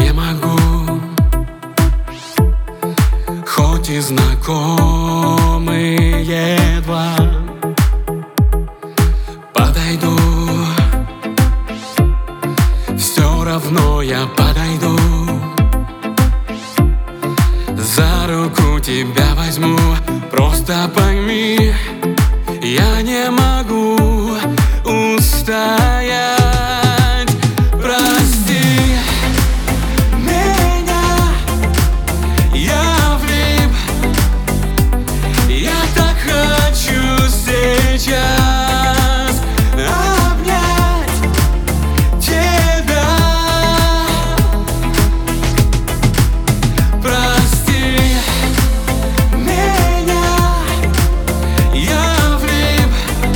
не могу, хоть и знакомые два. Подойду, все равно я подойду, за руку тебя возьму. Просто пойми, я не могу устоять. Прости меня, я влип. Я так хочу сейчас обнять тебя. Прости меня, я влип.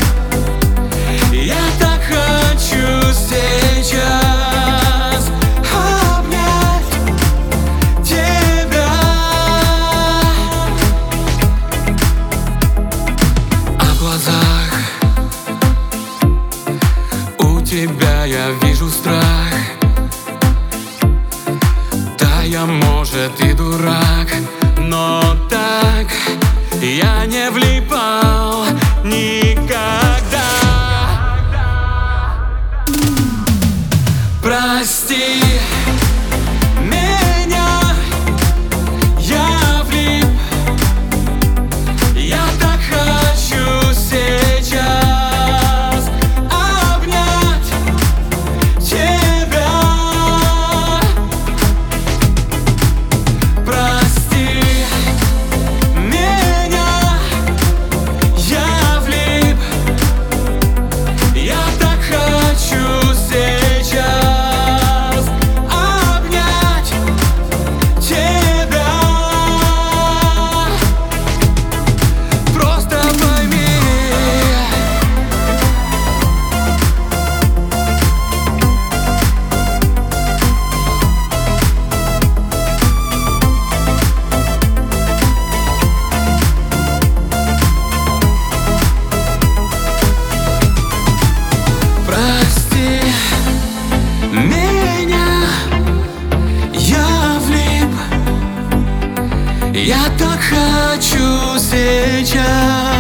Я так хочу сейчас обнять тебя. А в глазах у тебя я вижу страх. Да, я, может, и дурак, но так я не влипал никогда. Прости меня, я влип. Я так хочу сейчас обнять тебя. Прости меня, я влип. Я так хочу сейчас обнять тебя. Просто пойми. Прости меня, я влип. Я так хочу сейчас